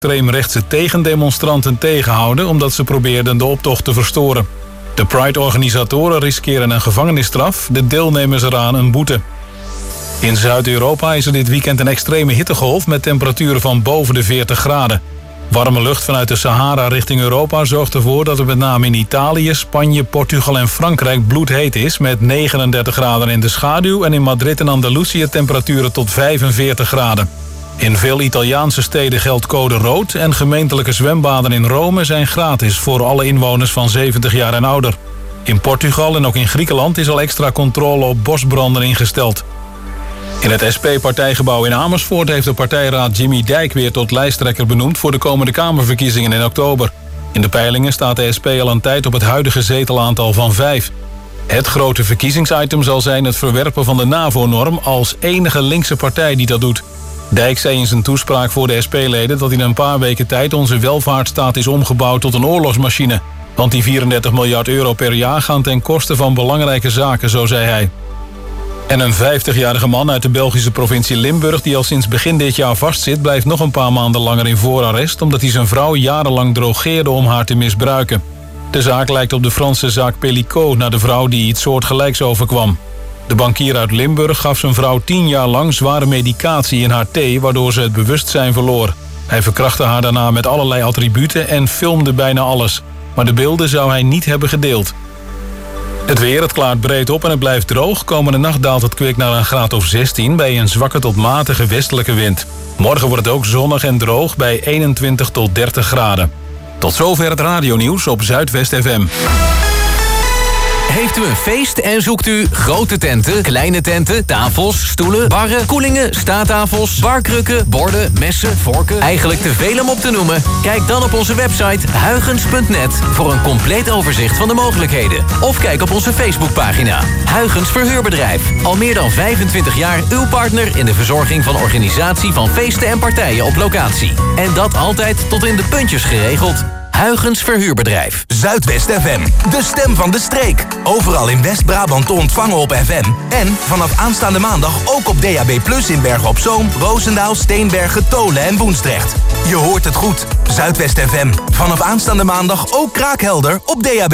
extreemrechtse tegendemonstranten tegenhouden omdat ze probeerden de optocht te verstoren. De Pride-organisatoren riskeren een gevangenisstraf, de deelnemers eraan een boete. In Zuid-Europa is er dit weekend een extreme hittegolf met temperaturen van boven de 40 graden. Warme lucht vanuit de Sahara richting Europa zorgt ervoor dat het met name in Italië, Spanje, Portugal en Frankrijk bloedheet is met 39 graden in de schaduw en in Madrid en Andalusië temperaturen tot 45 graden. In veel Italiaanse steden geldt code rood en gemeentelijke zwembaden in Rome zijn gratis voor alle inwoners van 70 jaar en ouder. In Portugal en ook in Griekenland is al extra controle op bosbranden ingesteld. In het SP-partijgebouw in Amersfoort heeft de partijraad Jimmy Dijk weer tot lijsttrekker benoemd voor de komende Kamerverkiezingen in oktober. In de peilingen staat de SP al een tijd op het huidige zetelaantal van 5. Het grote verkiezingsitem zal zijn het verwerpen van de NAVO-norm als enige linkse partij die dat doet. Dijk zei in zijn toespraak voor de SP-leden dat in een paar weken tijd onze welvaartsstaat is omgebouwd tot een oorlogsmachine. Want die 34 miljard euro per jaar gaan ten koste van belangrijke zaken, zo zei hij. En een 50-jarige man uit de Belgische provincie Limburg die al sinds begin dit jaar vastzit, blijft nog een paar maanden langer in voorarrest omdat hij zijn vrouw jarenlang drogeerde om haar te misbruiken. De zaak lijkt op de Franse zaak Pellicot naar de vrouw die iets soortgelijks overkwam. De bankier uit Limburg gaf zijn vrouw 10 jaar lang zware medicatie in haar thee, waardoor ze het bewustzijn verloor. Hij verkrachtte haar daarna met allerlei attributen en filmde bijna alles. Maar de beelden zou hij niet hebben gedeeld. Het weer, het klaart breed op en het blijft droog. Komende nacht daalt het kwik naar een graad of 16 bij een zwakke tot matige westelijke wind. Morgen wordt het ook zonnig en droog bij 21 tot 30 graden. Tot zover het radionieuws op Zuidwest FM. Heeft u een feest en zoekt u grote tenten, kleine tenten, tafels, stoelen, barren, koelingen, staattafels, barkrukken, borden, messen, vorken, eigenlijk te veel om op te noemen? Kijk dan op onze website huygens.net voor een compleet overzicht van de mogelijkheden. Of kijk op onze Facebookpagina. Huygens Verhuurbedrijf. Al meer dan 25 jaar uw partner in de verzorging van organisatie van feesten en partijen op locatie. En dat altijd tot in de puntjes geregeld. Huygens Verhuurbedrijf. Zuidwest FM, de stem van de streek. Overal in West-Brabant te ontvangen op FM. En vanaf aanstaande maandag ook op DAB+ in Bergen op Zoom, Roosendaal, Steenbergen, Tolen en Woensdrecht. Je hoort het goed. Zuidwest FM. Vanaf aanstaande maandag ook kraakhelder op DAB+.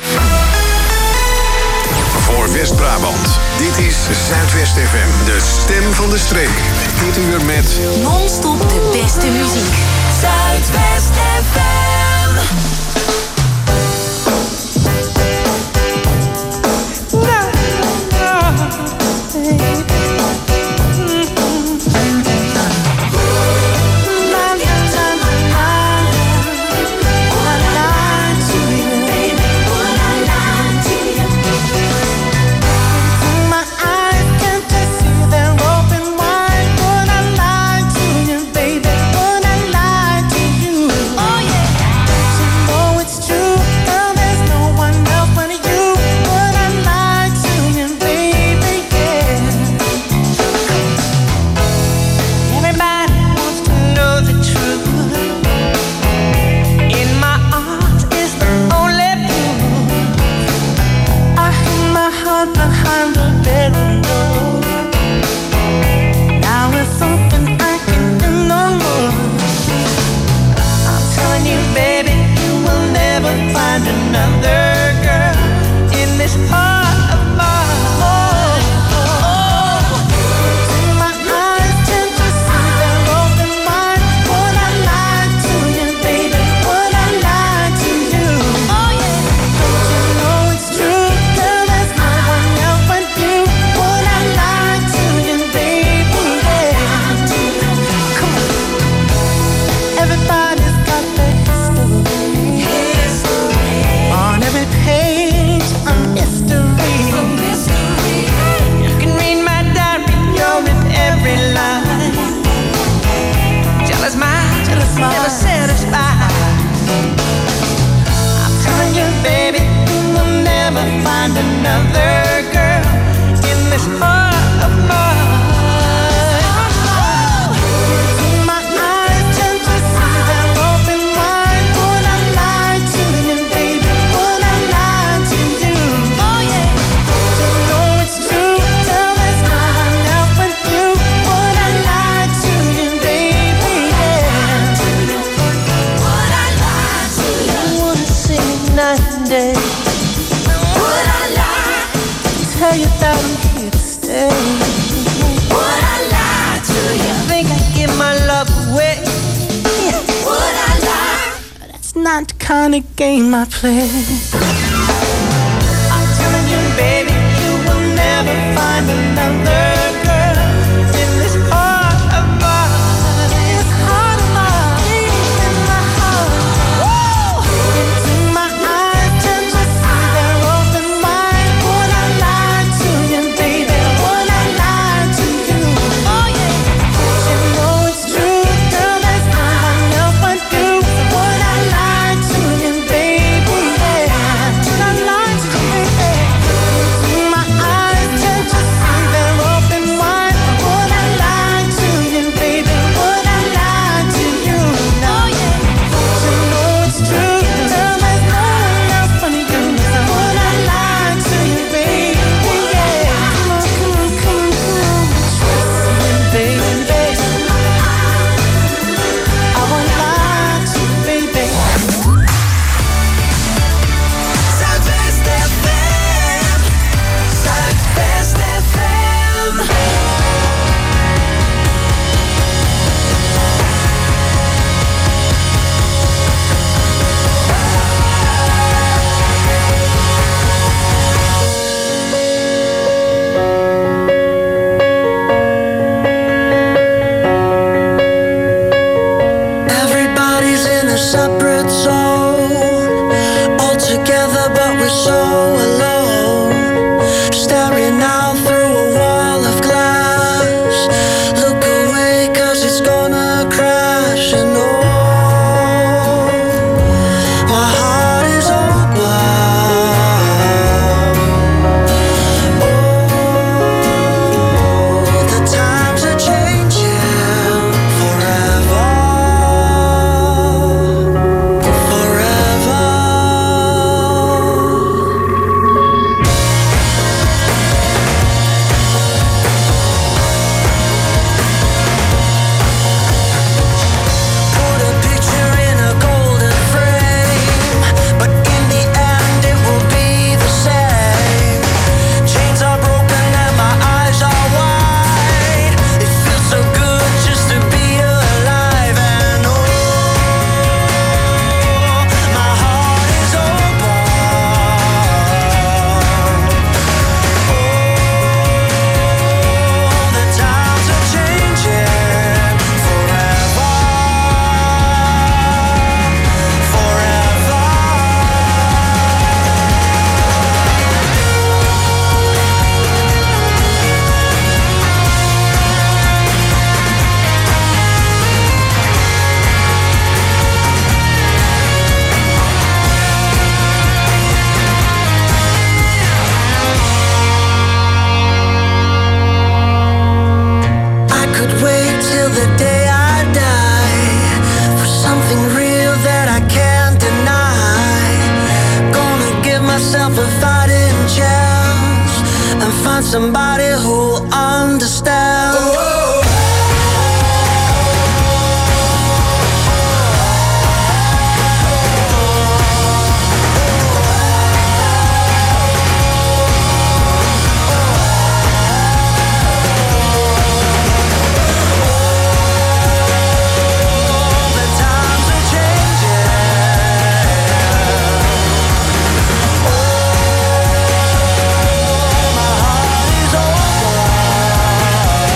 Voor West-Brabant. Dit is Zuidwest FM, de stem van de streek. Dit uur met non-stop de beste muziek. Zuidwest FM. day. Would I lie? Tell you that I'm here to stay. Would I lie to you? Think I give my love away? Would I lie? That's not the kind of game I play. I'm telling you, baby, you will never find another girl in this heart of mine. This heart of mine, in my heart. Woo! Into my eyes, tend to see they're open wide. Would I lie to you, baby? Would I lie to you? Oh yeah, you know it's true, girl. There's no one else but you. Would I lie to you, baby? Yeah. Would I lie to you, baby? Into my eyes, tend to see they're open wide. Would I lie to you, baby? Would I lie to you? Oh yeah, you know it's true, girl. There's no one else but you. Would I lie to you, baby? Yeah. Come on, come on, come on, come on. Trust me, baby. I won't lie to you, baby. Zuidwest FM. Zuidwest FM. Everybody's in a separate zone, all together but we're so alone. Staring out through a wall of glass. Look away 'cause it's gonna crash. And oh, my heart is open. Oh, the times are changing forever. Forever. Put a picture in a golden frame, but in the end it will be the same. Chains are broken and my eyes are wide. It feels so good just to be alive. And oh, my heart is open. Oh, the times are changing forever. Forever. I could wait till the day I die for something real that I can't deny. Gonna give myself a fighting chance and find somebody who'll understand. The times are changing. Oh, my heart is open.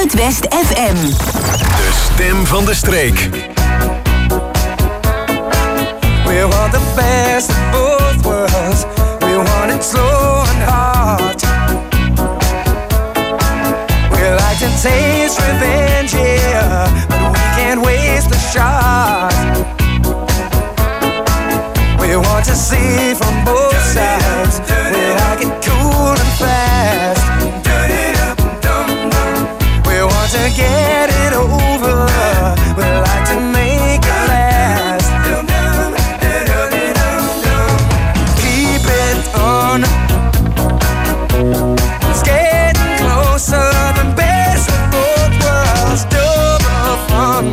Zuidwest FM. De stem van de streek. We want the best of both worlds. We want it slow and hard. We like to taste revenge, yeah, but we can't waste the shot. We want to see from both sides. We like it cool and fast. We want to get it over. We like to make it last. Keep it on. It's getting closer. The best of both worlds. Double fun.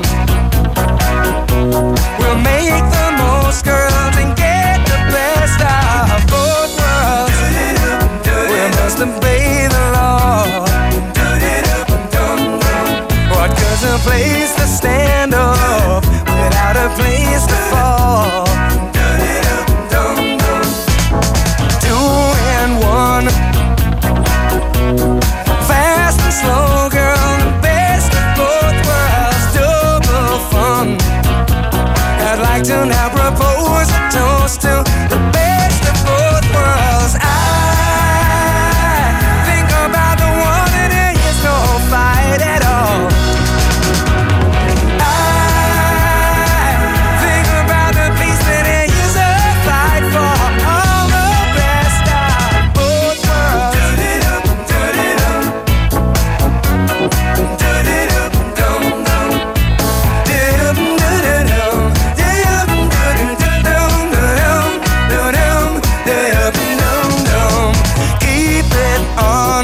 We'll make the most, girls, and get the best of both worlds. We must obey the law. What good's a place to stand up without a place to fall? 2 and 1. Fast and slow, girl, the best of both worlds. Double fun. I'd like to now propose a toast to the best of both worlds. I think about the one and there is no fight at all. I think about the peace that there is a fight for. All the best of both worlds. Keep it on.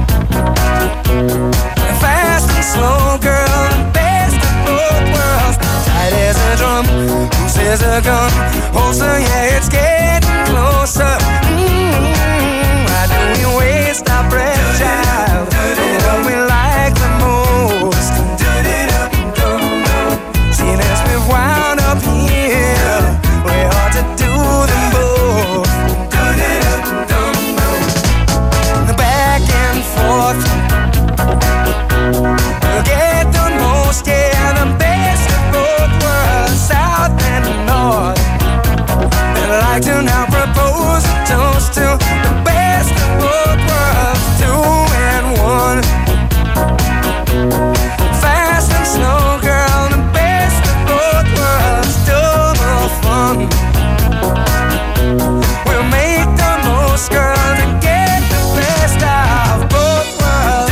Fast and slow, girl, the best of both worlds. Tight as a drum, who says a gun? Holster, yeah, it's getting closer. Why do we waste our breath, child? What we like the most. Seeing as we've wound up here, we ought to do them both. Back and forth. We'll get the most, yeah, the best of both worlds, south and north. I'd like to now propose a toast to the best of both worlds. 2 and 1. Fast and slow, girl, the best of both worlds. Double fun. We'll make the most, girl, to get the best of both worlds.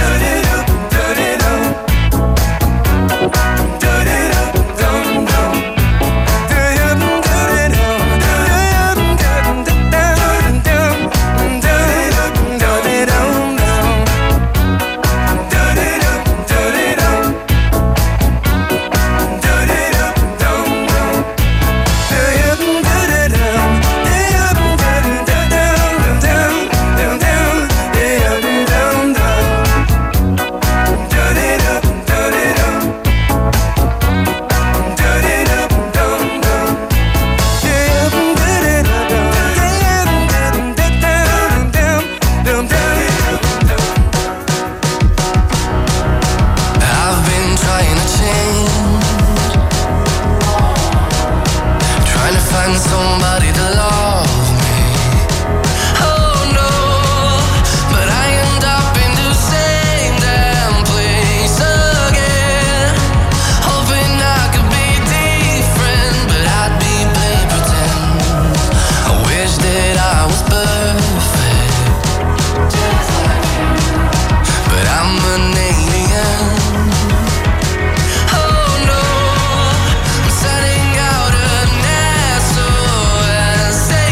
Setting out a nestle and say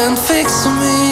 can fix me.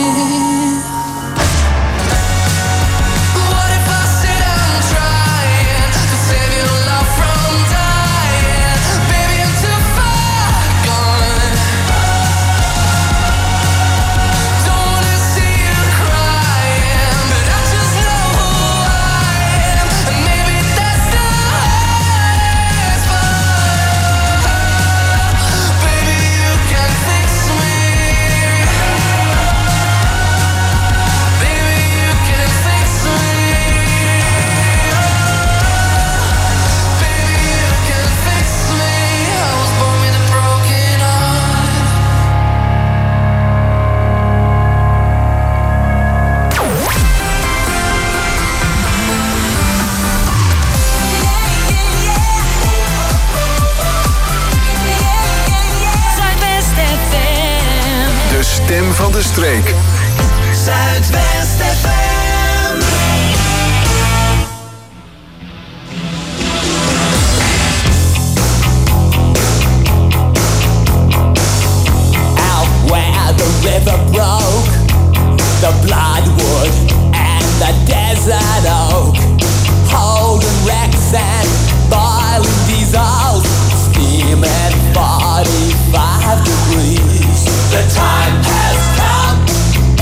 Stem van de streek. Zuidwest FM. Out where the river broke, the bloodwood and the desert oak, holding wrecks and boiling diesels, steaming 45 degrees. The time has come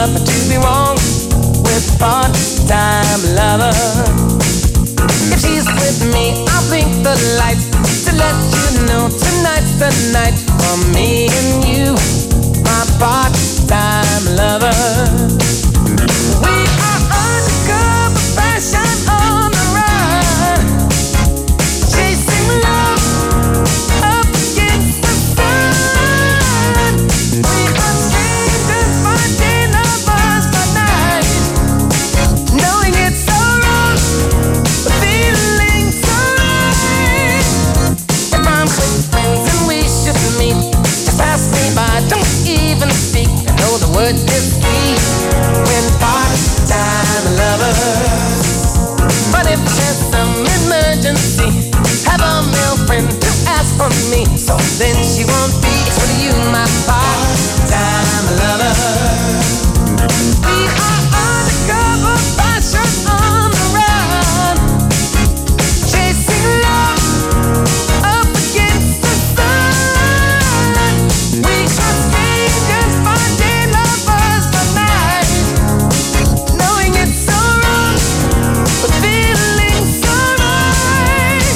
enough to be wrong with part-time lover. If she's with me, I'll blink the lights to let you know tonight's the night for me and you, my part-time lover. We are undercover fashion on the run, chasing love up against the sun. We are strangers by day, lovers by night, knowing it's so wrong, but feeling so right. If I'm with friends and we should meet, just pass me by, don't even speak. I know the word is sweet when part-time lovers. But if there's some emergency, have a male friend to ask for me, so then she won't be with you, my part-time lover. We are undercover fashion on the run, chasing love up against the sun. We are strangers by day, lovers by night, knowing it's so wrong, but feeling so right.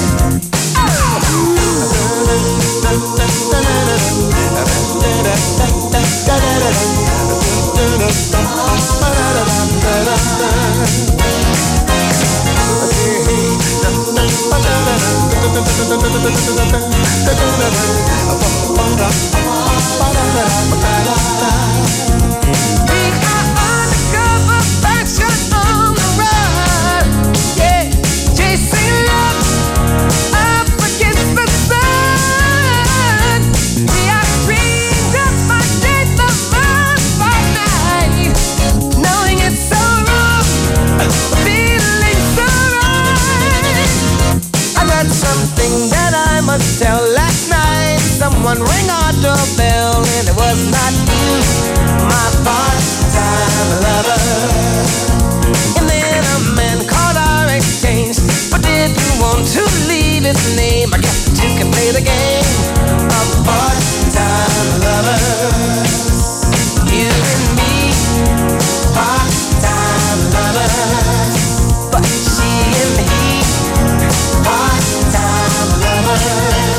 We are undercover fashion on the run, yeah, chasing love up against the sun. We are strangers by day, lovers by night, knowing it's so wrong, feeling so right. I got something that I must tell. Last night someone rang our doorbell and it was not you, my part-time lover. And then a man called our exchange, but didn't want to leave his name. I guess you can play the game of part-time lovers. You and me, part-time lovers. But she and he, part-time lovers.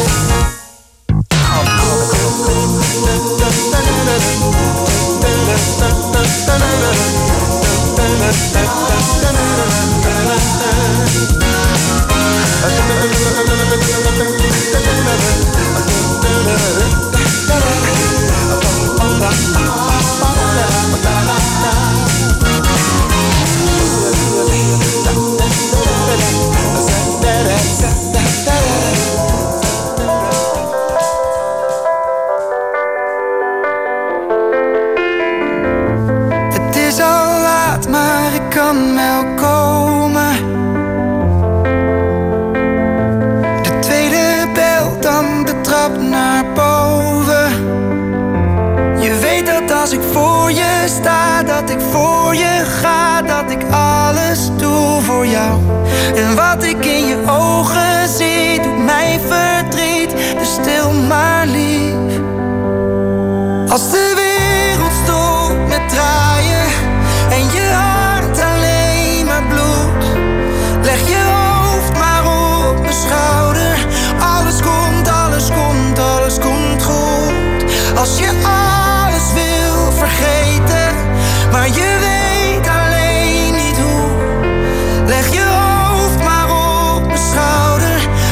Het is al laat, maar ik kan wel komen. De tweede bel, dan de trap naar boven. Je weet dat als ik voor je sta, dat ik voor je ga, dat ik alles doe voor jou. En wat ik in je ogen zie, doet mij verdriet, dus stil maar lief. Als de wereld stopt met draaien en je hart alleen maar bloedt, leg je hoofd maar op mijn schouder. Alles komt, alles komt, alles komt goed. Als je alles wil vergeten, maar je weet alleen niet hoe, leg je hoofd maar op mijn schouder.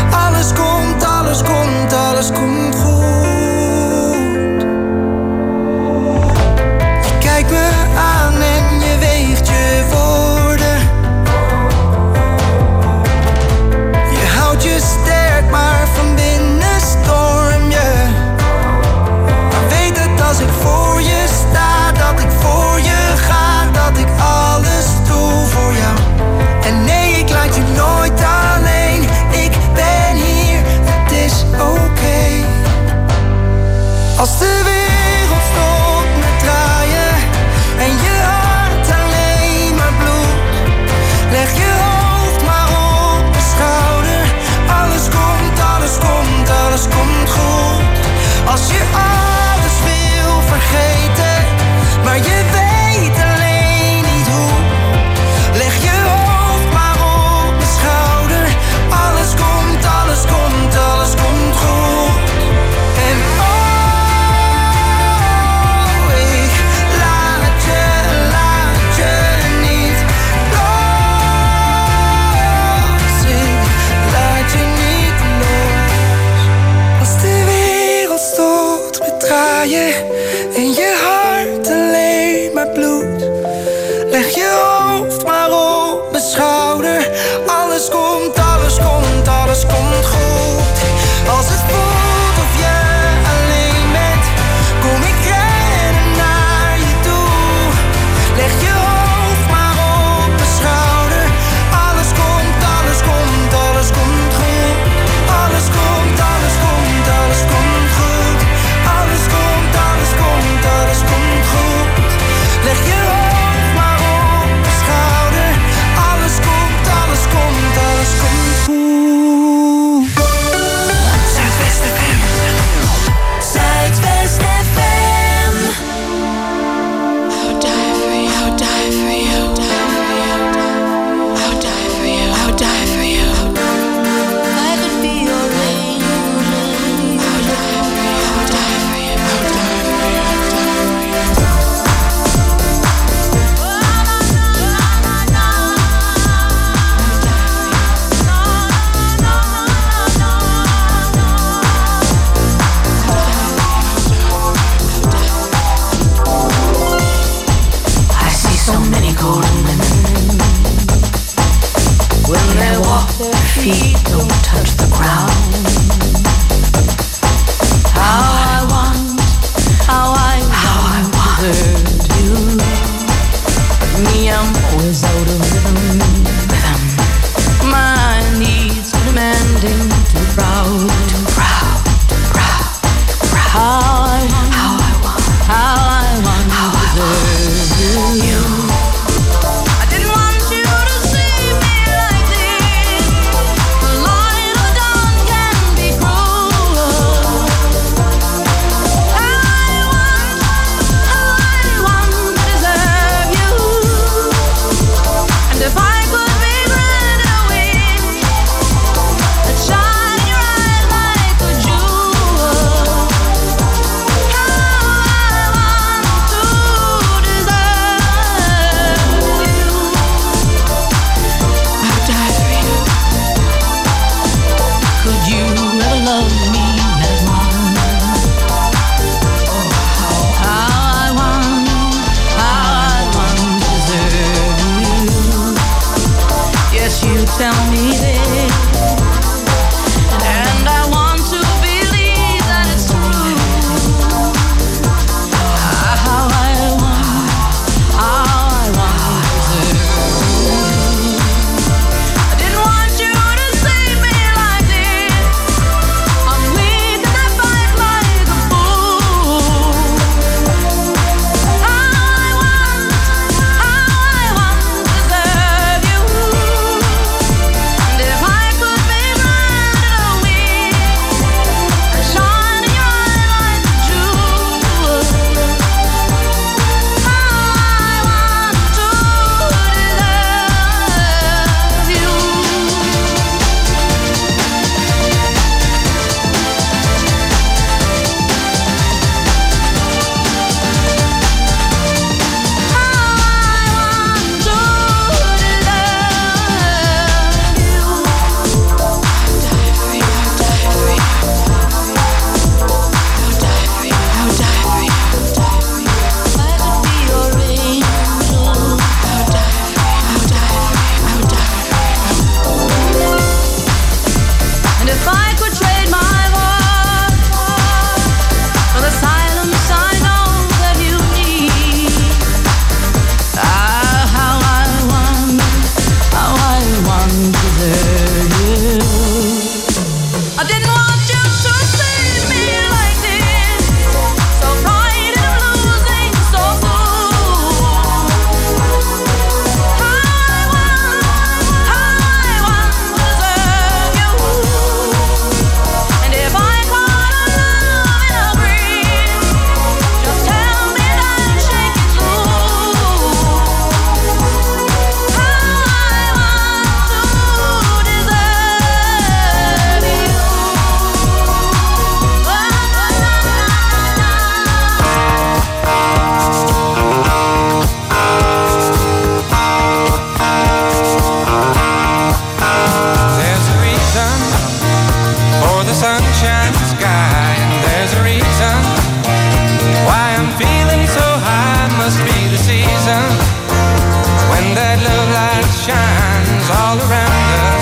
sunshine sky, and there's a reason why I'm feeling so high. Must be the season when that love light shines all around us.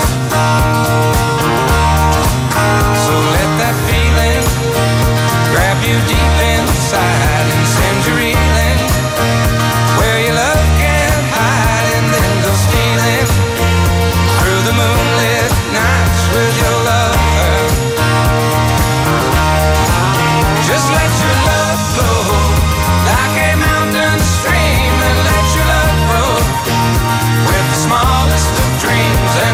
So let that feeling grab you deep inside and send you reeling where your love can't hide, and then go stealing through the moonlit nights with your lover. Just let your love flow like a mountain stream, and let your love grow with the smallest of dreams. And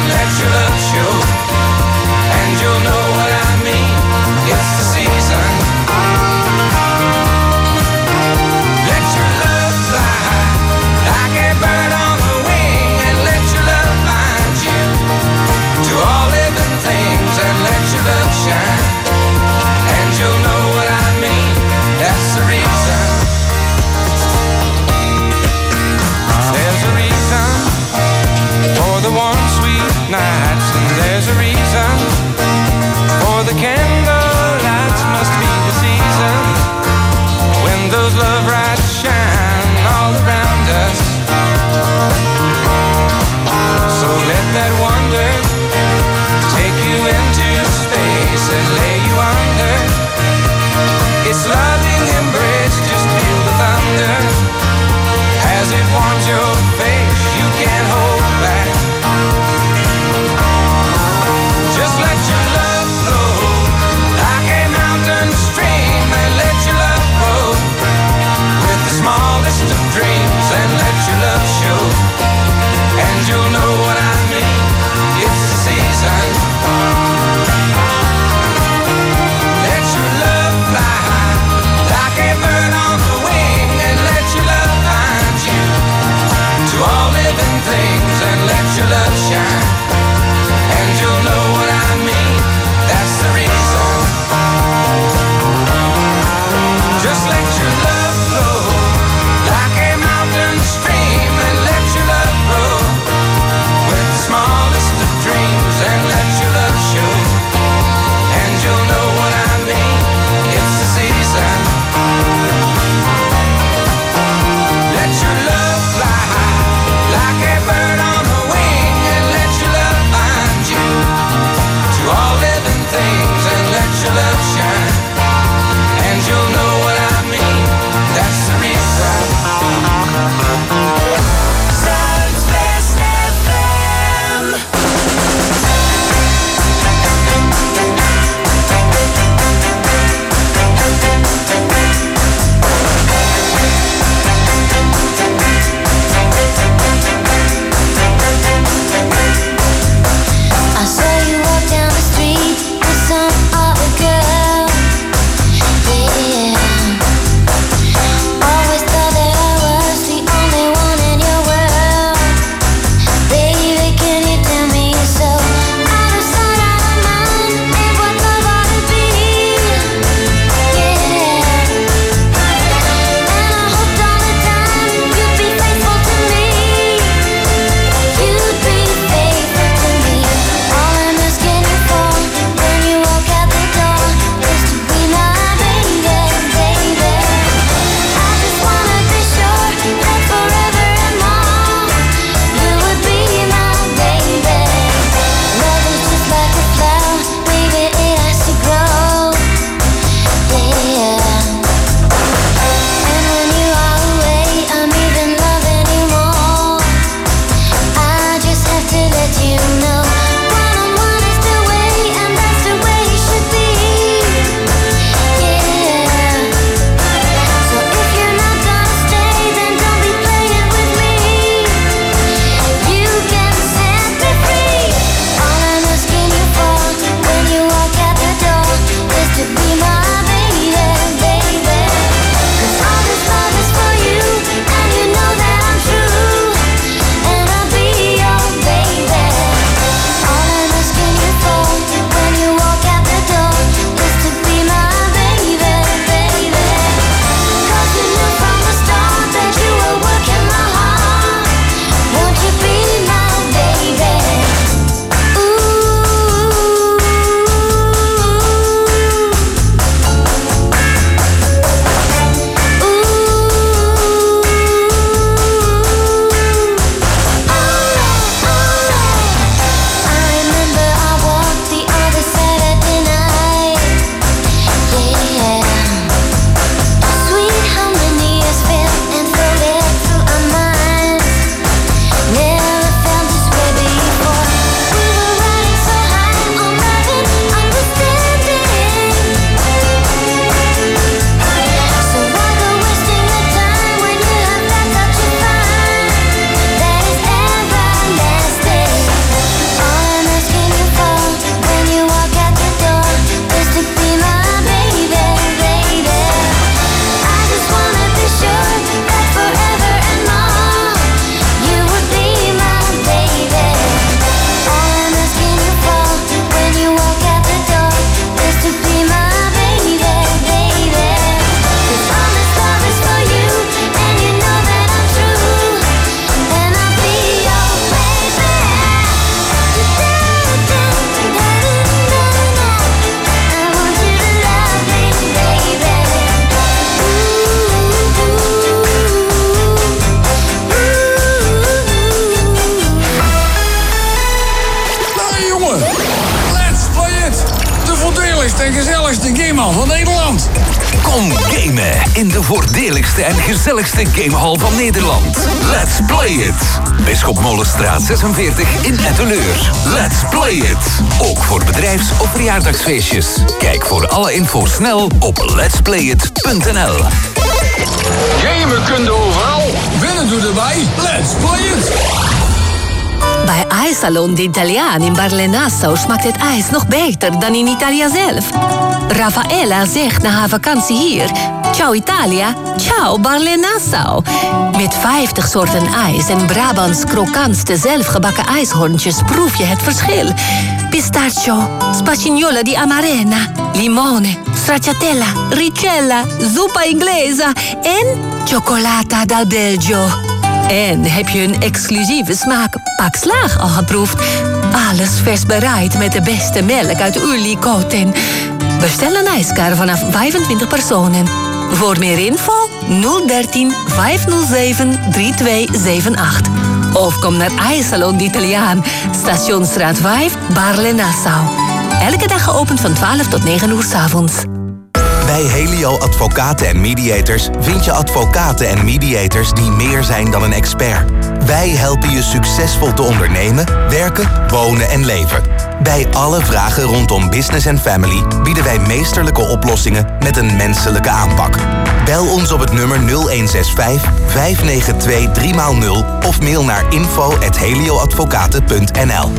de gezelligste gamehal van Nederland. Kom gamen in de voordeligste en gezelligste gamehal van Nederland. Let's play it. Bisschop Molenstraat 46 in Etteleur. Let's play it. Ook voor bedrijfs- of verjaardagsfeestjes. Kijk voor alle info snel op letsplayit.nl. Gamen kun je overal. Winnen doe erbij. Let's play it. Bij IJssalon de Italiaan in Barle-Nassau smaakt het ijs nog beter dan in Italië zelf. Raffaella zegt na haar vakantie hier: ciao Italia, ciao Barle-Nassau. Met 50 soorten ijs en Brabants krokantste zelfgebakken ijshorntjes proef je het verschil. Pistachio, spagnola di amarena, limone, stracciatella, ricella, zuppa inglesa en cioccolata dal Belgio. En heb je een exclusieve smaak Pak Slaag al geproefd? Alles vers bereid met de beste melk uit Ullicoten. Bestel een ijskar vanaf 25 personen. Voor meer info 013 507 3278. Of kom naar IJssalon de Italiaan, Stationsstraat 5, Barle-Nassau. Elke dag geopend van 12 tot 9 uur 's avonds. Bij Helio Advocaten en Mediators vind je advocaten en mediators die meer zijn dan een expert. Wij helpen je succesvol te ondernemen, werken, wonen en leven. Bij alle vragen rondom business en family bieden wij meesterlijke oplossingen met een menselijke aanpak. Bel ons op het nummer 0165 592 3x0 of mail naar info@helioadvocaten.nl.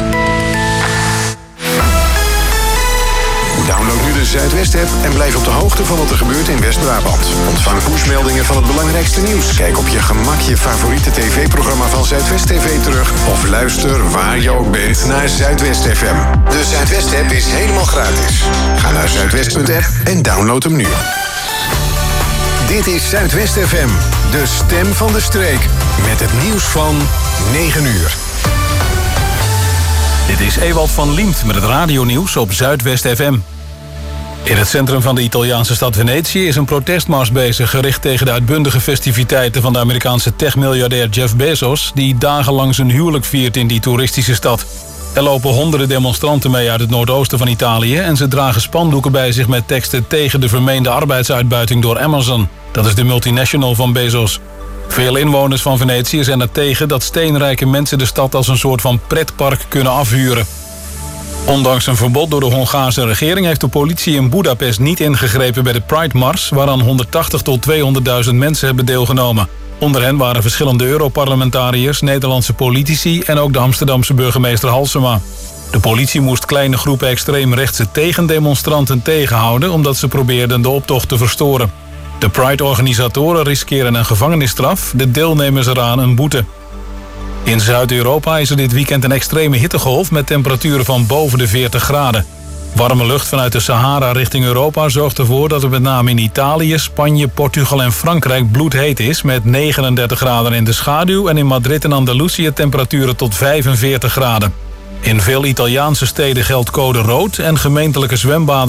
Download nu de Zuidwest-app en blijf op de hoogte van wat er gebeurt in West-Brabant. Ontvang pushmeldingen van het belangrijkste nieuws. Kijk op je gemak je favoriete tv-programma van Zuidwest TV terug. Of luister waar je ook bent naar Zuidwest FM. De Zuidwest-app is helemaal gratis. Ga naar zuidwest.app en download hem nu. Dit is Zuidwest FM, de stem van de streek. Met het nieuws van 9 uur. Dit is Ewald van Liemt met het radionieuws op Zuidwest FM. In het centrum van de Italiaanse stad Venetië is een protestmars bezig, gericht tegen de uitbundige festiviteiten van de Amerikaanse techmiljardair Jeff Bezos, die dagenlang zijn huwelijk viert in die toeristische stad. Er lopen honderden demonstranten mee uit het noordoosten van Italië en ze dragen spandoeken bij zich met teksten tegen de vermeende arbeidsuitbuiting door Amazon. Dat is de multinational van Bezos. Veel inwoners van Venetië zijn er tegen dat steenrijke mensen de stad als een soort van pretpark kunnen afhuren. Ondanks een verbod door de Hongaarse regering heeft de politie in Boedapest niet ingegrepen bij de Pride-mars, waaraan 180 tot 200.000 mensen hebben deelgenomen. Onder hen waren verschillende Europarlementariërs, Nederlandse politici en ook de Amsterdamse burgemeester Halsema. De politie moest kleine groepen extreemrechtse tegendemonstranten tegenhouden omdat ze probeerden de optocht te verstoren. De Pride-organisatoren riskeren een gevangenisstraf, de deelnemers eraan een boete. In Zuid-Europa is er dit weekend een extreme hittegolf met temperaturen van boven de 40 graden. Warme lucht vanuit de Sahara richting Europa zorgt ervoor dat het met name in Italië, Spanje, Portugal en Frankrijk bloedheet is met 39 graden in de schaduw en in Madrid en Andalusië temperaturen tot 45 graden. In veel Italiaanse steden geldt code rood en gemeentelijke zwembaden